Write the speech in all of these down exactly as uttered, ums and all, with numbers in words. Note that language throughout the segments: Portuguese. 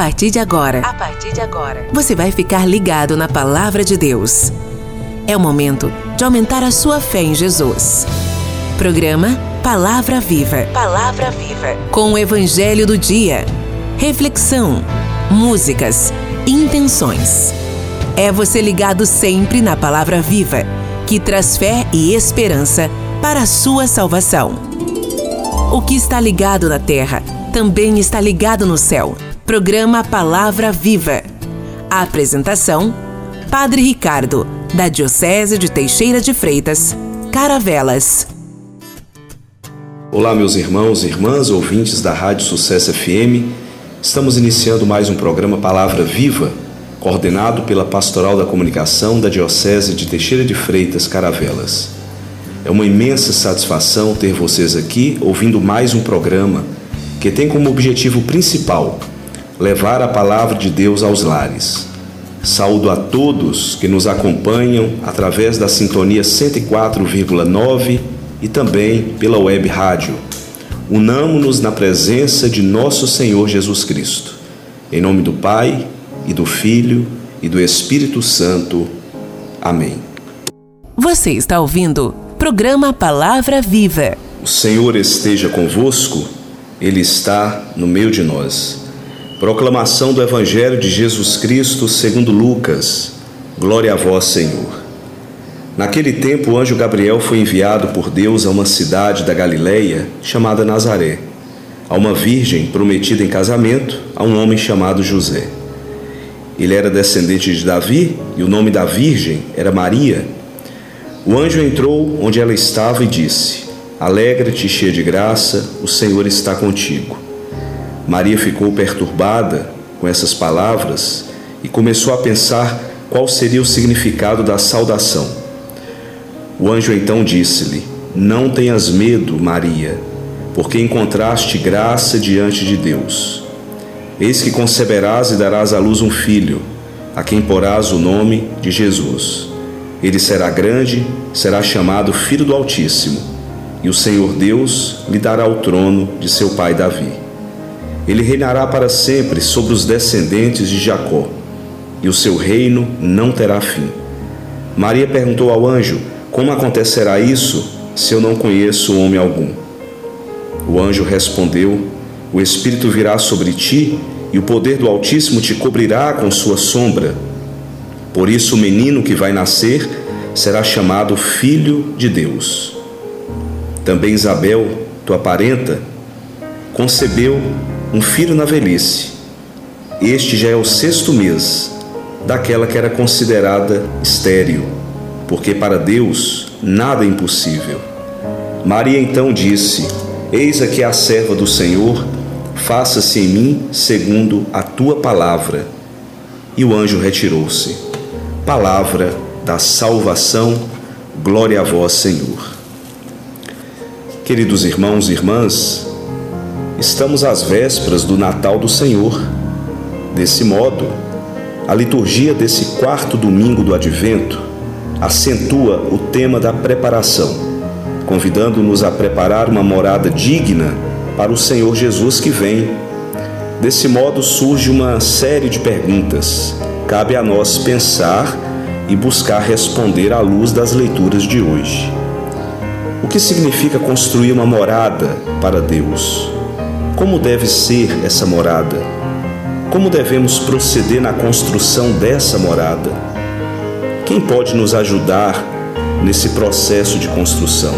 partir de agora, A partir de agora, você vai ficar ligado na Palavra de Deus. É o momento de aumentar a sua fé em Jesus. Programa Palavra Viva. Palavra Viva. Com o Evangelho do Dia. Reflexão, músicas, intenções. É você ligado sempre na Palavra Viva, que traz fé e esperança para a sua salvação. O que está ligado na terra também está ligado no céu. Programa Palavra Viva. A apresentação: Padre Ricardo, da Diocese de Teixeira de Freitas, Caravelas. Olá, meus irmãos e irmãs, ouvintes da Rádio Sucesso F M. Estamos iniciando mais um programa Palavra Viva, coordenado pela Pastoral da Comunicação da Diocese de Teixeira de Freitas, Caravelas. É uma imensa satisfação ter vocês aqui ouvindo mais um programa que tem como objetivo principal levar a Palavra de Deus aos lares. Saúdo a todos que nos acompanham através da sintonia cento e quatro vírgula nove e também pela web rádio. Unamo-nos na presença de nosso Senhor Jesus Cristo. Em nome do Pai, e do Filho, e do Espírito Santo. Amém. Você está ouvindo Programa Palavra Viva. O Senhor esteja convosco, Ele está no meio de nós. Proclamação do Evangelho de Jesus Cristo segundo Lucas. Glória a vós, Senhor. Naquele tempo, o anjo Gabriel foi enviado por Deus a uma cidade da Galileia chamada Nazaré, a uma virgem prometida em casamento a um homem chamado José. Ele era descendente de Davi e o nome da virgem era Maria. O anjo entrou onde ela estava e disse: Alegra-te, cheia de graça, o Senhor está contigo. Maria ficou perturbada com essas palavras e começou a pensar qual seria o significado da saudação. O anjo então disse-lhe: Não tenhas medo, Maria, porque encontraste graça diante de Deus. Eis que conceberás e darás à luz um filho, a quem porás o nome de Jesus. Ele será grande, será chamado Filho do Altíssimo, e o Senhor Deus lhe dará o trono de seu pai Davi. Ele reinará para sempre sobre os descendentes de Jacó, e o seu reino não terá fim. Maria perguntou ao anjo: Como acontecerá isso, se eu não conheço homem algum? O anjo respondeu: O Espírito virá sobre ti, e o poder do Altíssimo te cobrirá com sua sombra. Por isso o menino que vai nascer será chamado Filho de Deus. Também Isabel, tua parenta, concebeu um filho na velhice. Este já é o sexto mês daquela que era considerada estéril, porque para Deus nada é impossível. Maria então disse: Eis aqui a serva do Senhor, faça-se em mim segundo a tua palavra. E o anjo retirou-se. Palavra da salvação, glória a vós, Senhor. Queridos irmãos e irmãs, estamos às vésperas do Natal do Senhor. Desse modo, a liturgia desse quarto domingo do Advento acentua o tema da preparação, convidando-nos a preparar uma morada digna para o Senhor Jesus que vem. Desse modo surge uma série de perguntas. Cabe a nós pensar e buscar responder à luz das leituras de hoje. O que significa construir uma morada para Deus? Como deve ser essa morada? Como devemos proceder na construção dessa morada? Quem pode nos ajudar nesse processo de construção?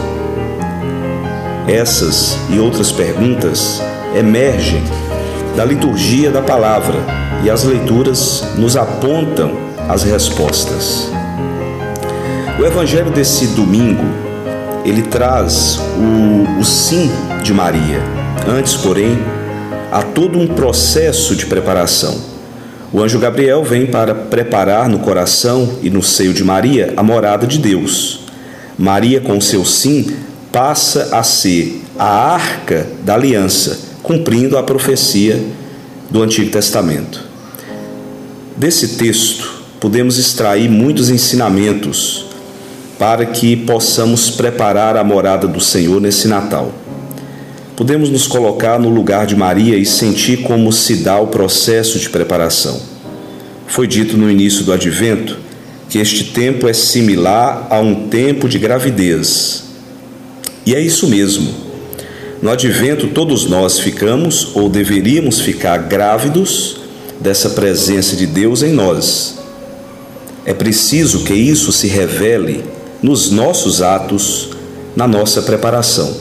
Essas e outras perguntas emergem da liturgia da palavra e as leituras nos apontam as respostas. O Evangelho desse domingo, ele traz o, o sim de Maria. Antes, porém, há todo um processo de preparação. O anjo Gabriel vem para preparar no coração e no seio de Maria a morada de Deus. Maria, com seu sim, passa a ser a arca da aliança, cumprindo a profecia do Antigo Testamento. Desse texto, podemos extrair muitos ensinamentos para que possamos preparar a morada do Senhor nesse Natal. podemos nos colocar no lugar de Maria e sentir como se dá o processo de preparação. Foi dito no início do Advento que este tempo é similar a um tempo de gravidez. E é isso mesmo. No Advento, todos nós ficamos ou deveríamos ficar grávidos dessa presença de Deus em nós. É preciso que isso se revele nos nossos atos, na nossa preparação.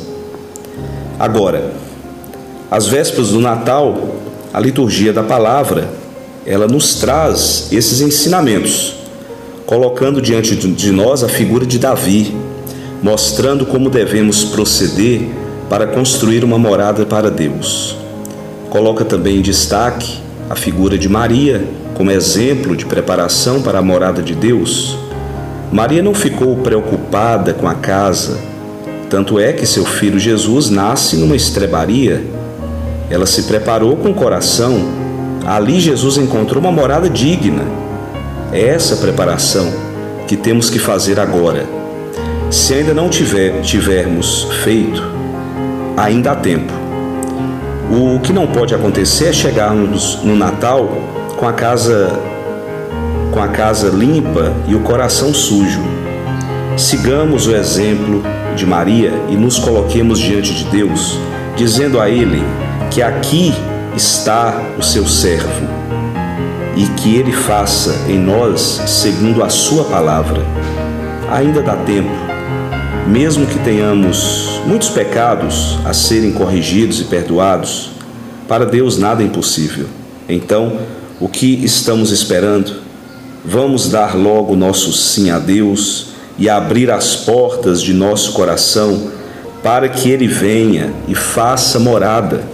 Agora, às vésperas do Natal, a liturgia da palavra, ela nos traz esses ensinamentos, colocando diante de nós a figura de Davi, mostrando como devemos proceder para construir uma morada para Deus. Coloca também em destaque a figura de Maria, como exemplo de preparação para a morada de Deus. Maria não ficou preocupada com a casa, tanto é que seu filho Jesus nasce numa estrebaria. Ela se preparou com o coração. Ali Jesus encontrou uma morada digna. É essa preparação que temos que fazer agora. Se ainda não tiver, tivermos feito, ainda há tempo. O que não pode acontecer é chegarmos no Natal com a casa, com a casa limpa e o coração sujo. Sigamos o exemplo de Maria e nos coloquemos diante de Deus, dizendo a Ele que aqui está o seu servo e que Ele faça em nós segundo a sua palavra. Ainda dá tempo, mesmo que tenhamos muitos pecados a serem corrigidos e perdoados, para Deus nada é impossível. Então, o que estamos esperando? Vamos dar logo nosso sim a Deus e abrir as portas de nosso coração para que Ele venha e faça morada.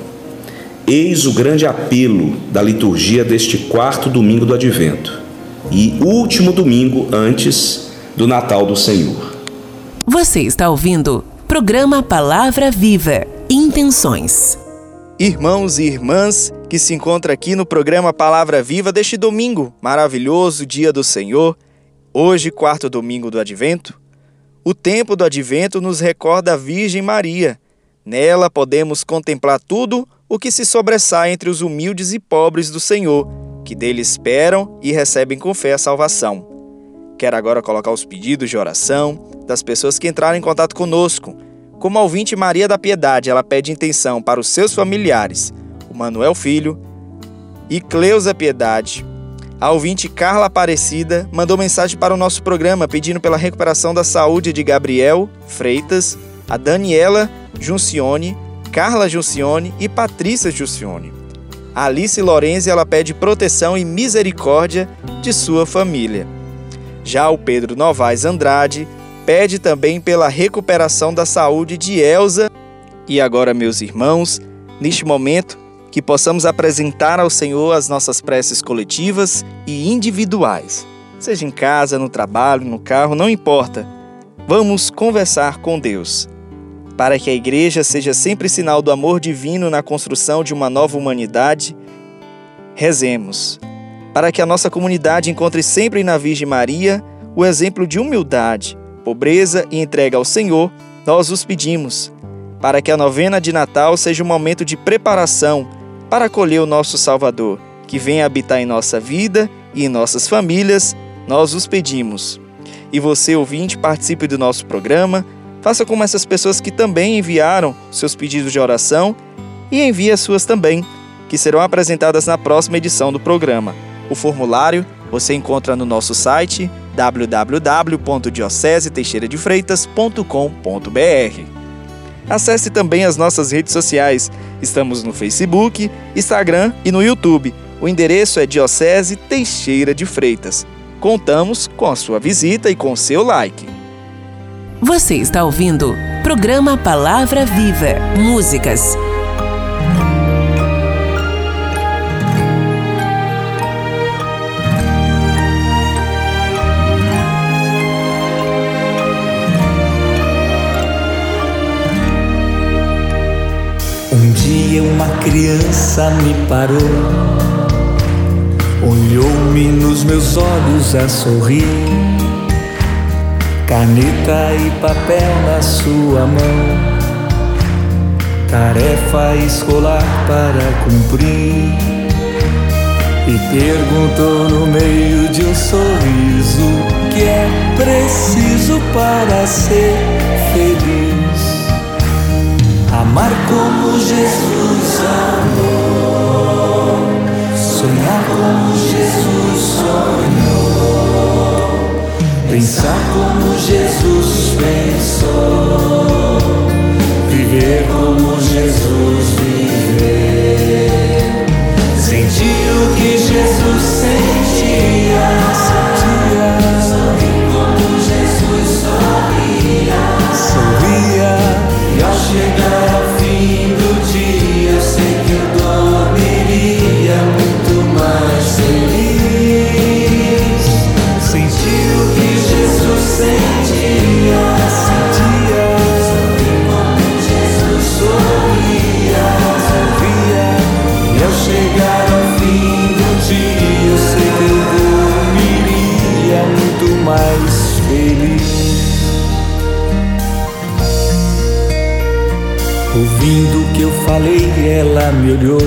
Eis o grande apelo da liturgia deste quarto domingo do Advento e último domingo antes do Natal do Senhor. Você está ouvindo programa Palavra Viva, Intenções. Irmãos e irmãs que se encontram aqui no programa Palavra Viva deste domingo, maravilhoso dia do Senhor, hoje, quarto domingo do Advento. O tempo do Advento nos recorda a Virgem Maria. Nela podemos contemplar tudo o que se sobressai entre os humildes e pobres do Senhor, que dele esperam e recebem com fé a salvação. Quero agora colocar os pedidos de oração das pessoas que entraram em contato conosco. Como a ouvinte Maria da Piedade, ela pede intenção para os seus familiares, o Manuel Filho e Cleusa Piedade. A ouvinte Carla Aparecida mandou mensagem para o nosso programa pedindo pela recuperação da saúde de Gabriel Freitas, a Daniela Juncione, Carla Juncione e Patrícia Juncione. A Alice Lorenzi, ela pede proteção e misericórdia de sua família. Já o Pedro Novaes Andrade pede também pela recuperação da saúde de Elza. E agora, meus irmãos, neste momento, que possamos apresentar ao Senhor as nossas preces coletivas e individuais. Seja em casa, no trabalho, no carro, não importa. Vamos conversar com Deus. Para que a Igreja seja sempre sinal do amor divino na construção de uma nova humanidade, rezemos. Para que a nossa comunidade encontre sempre na Virgem Maria o exemplo de humildade, pobreza e entrega ao Senhor, nós os pedimos. Para que a novena de Natal seja um momento de preparação para acolher o nosso Salvador, que venha habitar em nossa vida e em nossas famílias, nós os pedimos. E você, ouvinte, participe do nosso programa, faça como essas pessoas que também enviaram seus pedidos de oração e envie as suas também, que serão apresentadas na próxima edição do programa. O formulário você encontra no nosso site w w w ponto diocese teixeira de freitas ponto com ponto b r. Acesse também as nossas redes sociais. Estamos no Facebook, Instagram e no YouTube. O endereço é Diocese Teixeira de Freitas. Contamos com a sua visita e com o seu like. Você está ouvindo programa Palavra Viva, músicas. Um dia uma criança me parou, olhou-me nos meus olhos a sorrir, caneta e papel na sua mão, tarefa escolar para cumprir, e perguntou no meio de um sorriso o que é preciso para ser feliz. Amar como Jesus amou, sonhar como Jesus sonhou, pensar como Jesus pensou, viver como Jesus viveu, sentir o que Jesus sentia, sentia, sorrir como Jesus sorria, sorria, e ao chegar ao fim do dia eu sei que eu dormiria muito mais feliz. Sentir o que Jesus sentia, sentia, sorrir como Jesus sorria, sorria, e ao chegar ao fim do dia eu sei que eu dormiria muito mais feliz. Ouvindo o que eu falei, ela me olhou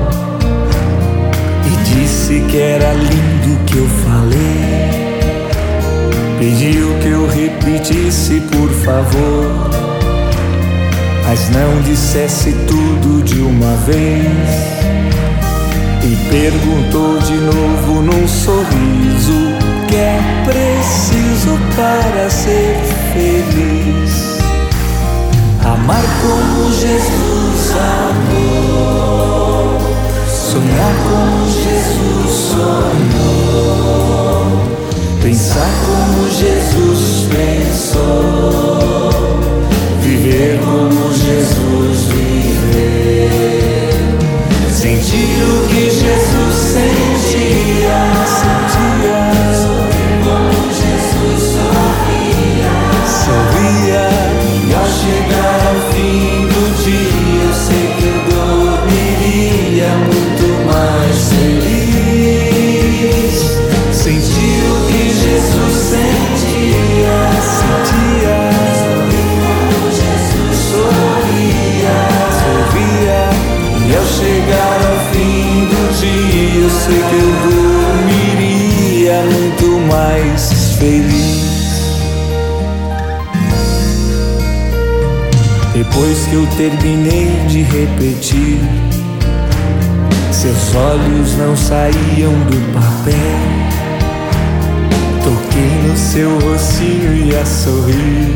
e disse que era lindo o que eu falei. Pediu que eu repetisse, por favor, mas não dissesse tudo de uma vez. E perguntou de novo num sorriso o que é preciso para ser feliz. Amar como Jesus amou, sonhar como Jesus sonhou, pensar como Jesus pensou, viver como Jesus viveu, sentir o que Jesus sentia, sentia, sorrir como Jesus sorria, sorria, e ao chegar ao fim do dia eu sei que eu dormiria muito mais feliz. Sentir o que Jesus sentia, sentia, sorrir como Jesus sorria, sorria, e ao chegar ao fim do dia eu sei que eu dormiria muito mais feliz. Depois que eu terminei de repetir, seus olhos não saíam do papel. Toquei no seu rostinho e a sorrir,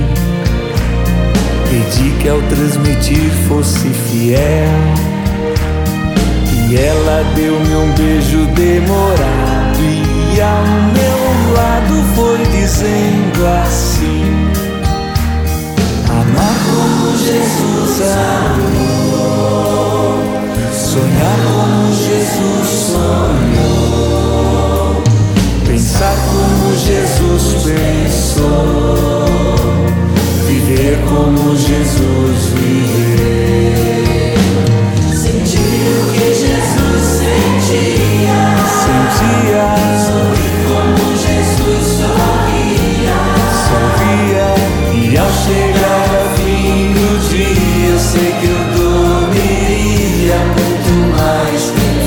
pedi que ao transmitir fosse fiel, e ela deu-me um beijo demorado e ao meu lado foi dizendo assim: amar como Jesus amou, sonhar como Jesus sonhou, pensar como Jesus pensou, viver como Jesus viveu, sentir o que Jesus sentia, sentia, sorrir como Jesus sorria, sorria, e ao chegar ao fim do dia eu sei que eu dormiria muito mais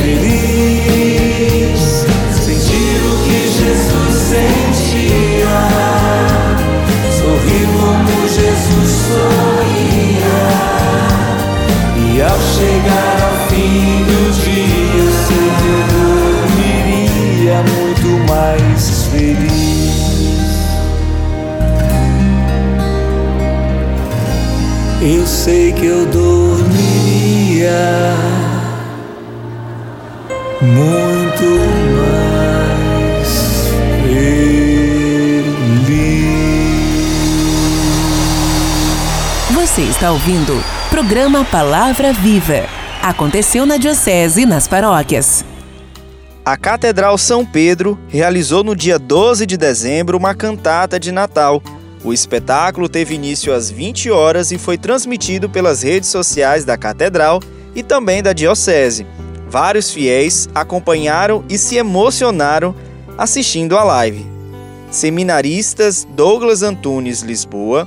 feliz. Sentir o que Jesus sentia, sorrir como Jesus sorria, e ao chegar ao fim do dia eu sei que eu dormiria muito mais feliz. Eu sei que eu dormiria muito mais feliz. Você está ouvindo o programa Palavra Viva. Aconteceu na Diocese e nas paróquias. A Catedral São Pedro realizou no dia doze de dezembro uma cantata de Natal. O espetáculo teve início às vinte horas e foi transmitido pelas redes sociais da Catedral e também da Diocese. Vários fiéis acompanharam e se emocionaram assistindo a live. Seminaristas Douglas Antunes Lisboa,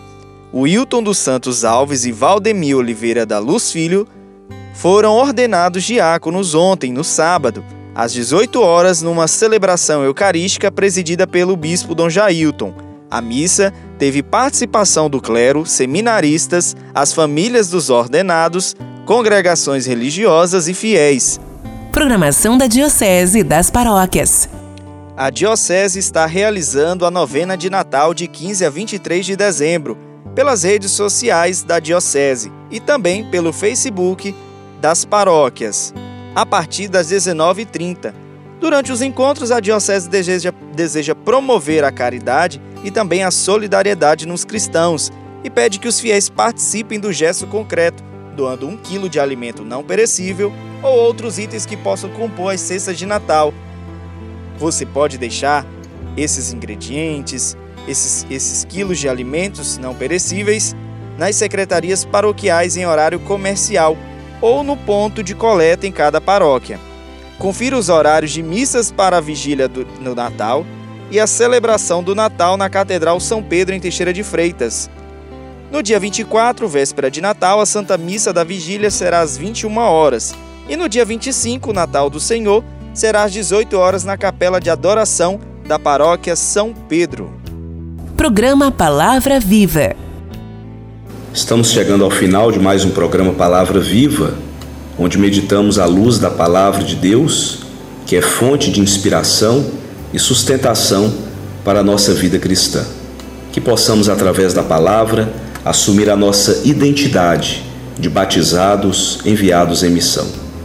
Wilton dos Santos Alves e Valdemir Oliveira da Luz Filho foram ordenados diáconos ontem, no sábado, às dezoito horas, numa celebração eucarística presidida pelo bispo Dom Jailton. A missa teve participação do clero, seminaristas, as famílias dos ordenados, congregações religiosas e fiéis. Programação da Diocese e das Paróquias. A Diocese está realizando a novena de Natal de quinze a vinte e três de dezembro, pelas redes sociais da Diocese e também pelo Facebook das paróquias, a partir das dezenove e trinta. Durante os encontros, a Diocese deseja, deseja promover a caridade e também a solidariedade nos cristãos e pede que os fiéis participem do gesto concreto, doando um quilo de alimento não perecível ou outros itens que possam compor as cestas de Natal. Você pode deixar esses ingredientes, esses, esses quilos de alimentos não perecíveis nas secretarias paroquiais em horário comercial ou no ponto de coleta em cada paróquia. Confira os horários de missas para a vigília do, no Natal e a celebração do Natal na Catedral São Pedro em Teixeira de Freitas. No dia vinte e quatro, véspera de Natal, a Santa Missa da Vigília será às vinte e uma horas. E no dia vinte e cinco, o Natal do Senhor, será às dezoito horas na Capela de Adoração da Paróquia São Pedro. Programa Palavra Viva. Estamos chegando ao final de mais um programa Palavra Viva, onde meditamos à luz da Palavra de Deus, que é fonte de inspiração e sustentação para a nossa vida cristã. Que possamos, através da Palavra, assumir a nossa identidade de batizados enviados em missão.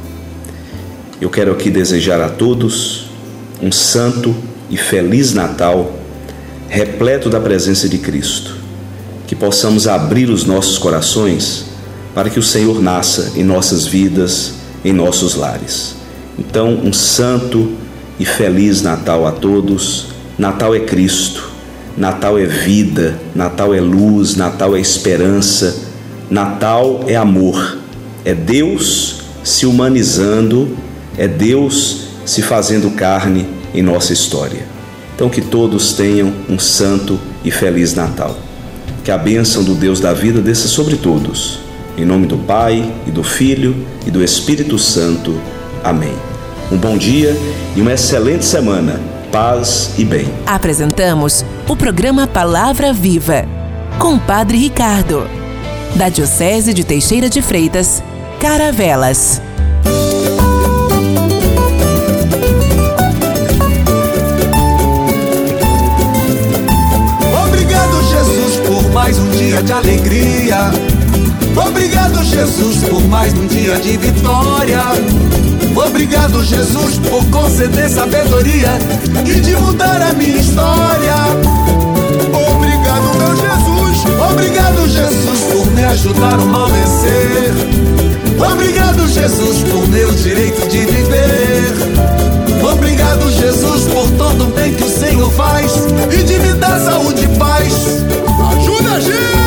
Eu quero aqui desejar a todos um santo e feliz Natal, repleto da presença de Cristo. Que possamos abrir os nossos corações para que o Senhor nasça em nossas vidas, em nossos lares. Então, um santo e feliz Natal a todos. Natal é Cristo, Natal é vida, Natal é luz, Natal é esperança, Natal é amor. É Deus se humanizando, é Deus se fazendo carne em nossa história. Então, que todos tenham um santo e feliz Natal. Que a bênção do Deus da vida desça sobre todos. Em nome do Pai, e do Filho, e do Espírito Santo. Amém. Um bom dia e uma excelente semana. Paz e bem. Apresentamos o programa Palavra Viva, com o Padre Ricardo, da Diocese de Teixeira de Freitas, Caravelas. Obrigado, Jesus, por mais um dia de alegria. Obrigado, Jesus, por mais um dia de vitória. Obrigado, Jesus, por conceder sabedoria e de mudar a minha história. Obrigado, meu Jesus. Obrigado, Jesus, por me ajudar a mal vencer. Obrigado, Jesus, por meu direito de viver. Obrigado, Jesus, por todo o bem que o Senhor faz e de me dar saúde e paz. Ajuda a gente!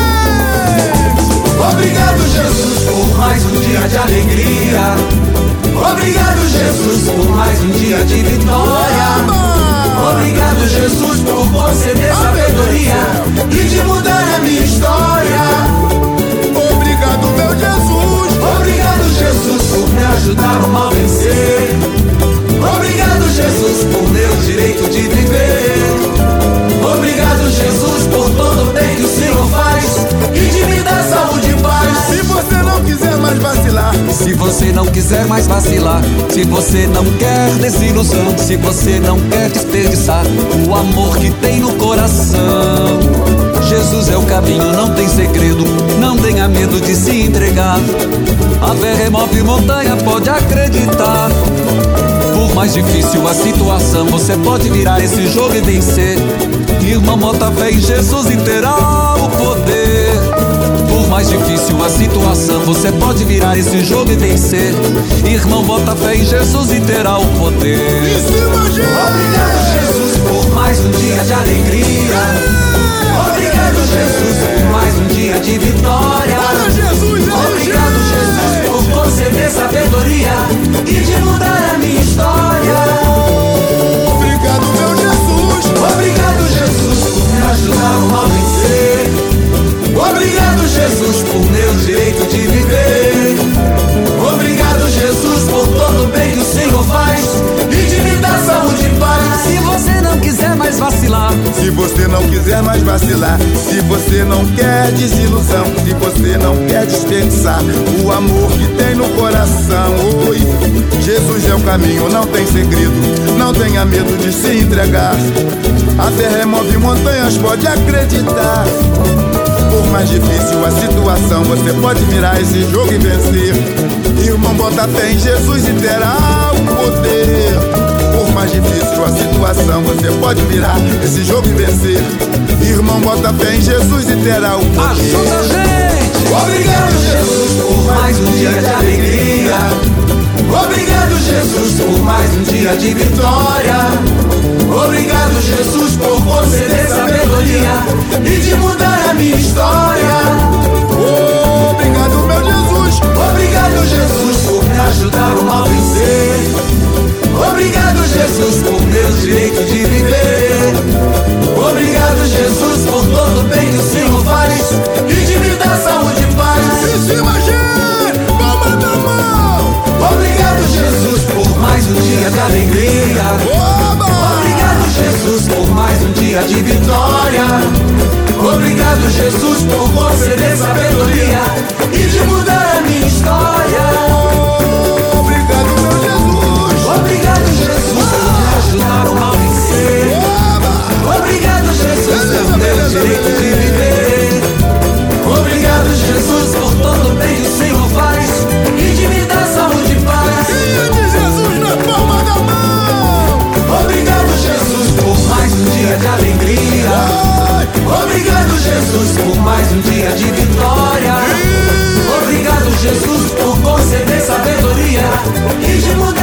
Obrigado, Jesus, por mais um dia de alegria. Obrigado, Jesus, por mais um dia de vitória. Obrigado, Jesus, por conceder sabedoria e de mudar a minha história. Obrigado, meu Jesus. Obrigado, Jesus, por me ajudar a mal vencer. Obrigado, Jesus, por meu direito de viver. Obrigado, Jesus, por todo o bem que o Senhor faz e de me dar saúde e paz. Se você não quiser mais vacilar, se você não quiser mais vacilar, se você não quer desilusão, se você não quer desperdiçar o amor que tem no coração, Jesus é o caminho, não tem segredo, não tenha medo de se entregar. A fé remove montanha, pode acreditar. Por mais difícil a situação, você pode virar esse jogo e vencer. Irmão, bota fé em Jesus e terá o poder. Por mais difícil a situação, você pode virar esse jogo e vencer. Irmão, bota fé em Jesus e terá o poder. Obrigado, Jesus, por mais um dia de alegria. Obrigado, Jesus, por mais um dia de vitória. Obrigado, Jesus, por conceder sabedoria e de mudar a minha história. Obrigado, meu Jesus. Obrigado, Jesus, por me ajudar a mal vencer. Obrigado, quer mais vacilar, se você não quer desilusão, se você não quer desperdiçar o amor que tem no coração. Oi, Jesus é o caminho, não tem segredo, não tenha medo de se entregar. A terra remove montanhas, pode acreditar. Por mais difícil a situação, você pode virar esse jogo e vencer. Irmão, bota fé em Jesus e terá o poder. Por mais difícil a situação, você pode virar esse jogo e vencer. Irmão, bota fé em Jesus e terá o poder. Ajuda a gente! Obrigado, Jesus, por mais um dia de alegria. Obrigado, Jesus, por mais um dia de vitória. Obrigado, Jesus, por conceder sabedoria e de mudar a minha história. Obrigado, meu Jesus. Obrigado, Jesus, por me ajudar o mal vencer. Obrigado, Jesus, por meu direito de viver. Obrigado, Jesus, por todo o bem que o Senhor faz e de me dar saúde e paz. Em cima, gente! Palma na mão! Obrigado, Jesus, por mais um dia de alegria. Oba! Obrigado, Jesus, por mais um dia de vitória. Obrigado, Jesus, por conceder sabedoria e de mudar a minha história. Obrigado, meu Jesus. Obrigado, Jesus, por me ajudar o mal vencer. Obrigado, Jesus, pelo meu direito de viver. Obrigado, Jesus, por todo o bem que o Senhor faz e de me dar saúde e paz. Dia de Jesus na palma da mão. Obrigado, Jesus, por mais um dia de alegria. Obrigado, Jesus, por mais um dia de vitória. Obrigado, Jesus, por conceder sabedoria e de mudar